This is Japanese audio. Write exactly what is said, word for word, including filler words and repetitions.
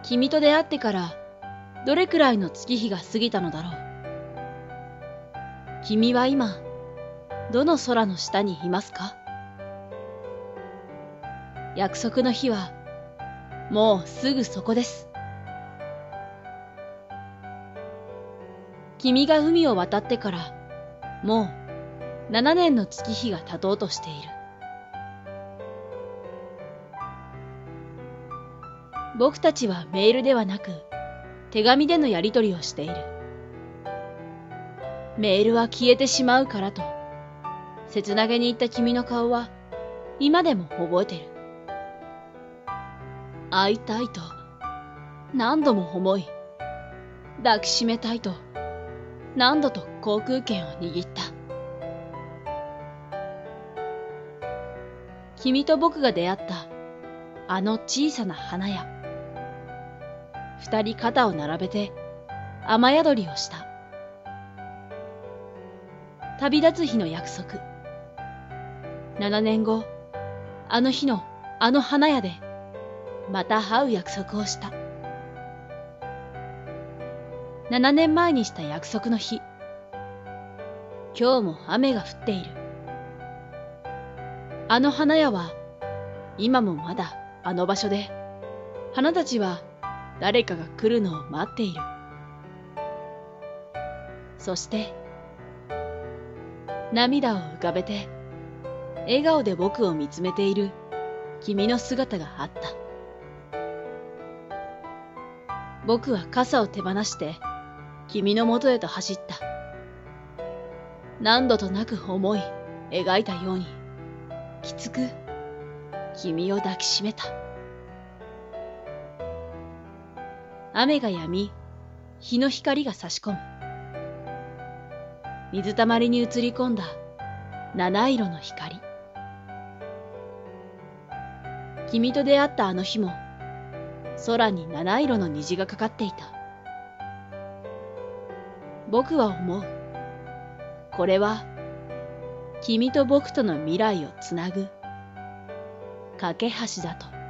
君と出会ってからどれくらいの月日が過ぎたのだろう。君は今、どの空の下にいますか？約束の日は、もうすぐそこです。君が海を渡ってから、もう七年の月日が経とうとしている。僕たちはメールではなく、手紙でのやり取りをしている。メールは消えてしまうからと、切なげに言った君の顔は、今でも覚えてる。会いたいと、何度も思い、抱きしめたいと、何度と航空券を握った。君と僕が出会った、あの小さな花屋。二人肩を並べて、雨宿りをした。旅立つ日の約束。七年後、あの日のあの花屋で、また会う約束をした。七年前にした約束の日。今日も雨が降っている。あの花屋は、今もまだあの場所で、花たちは誰かが来るのを待っている。そして、涙を浮かべて、笑顔で僕を見つめている君の姿があった。僕は傘を手放して君の元へと走った。何度となく思い描いたように、きつく君を抱きしめた。雨が止み、日の光が差し込む。水たまりに映り込んだ七色の光。君と出会ったあの日も、空に七色の虹がかかっていた。僕は思う。これは、君と僕との未来をつなぐ、架け橋だと。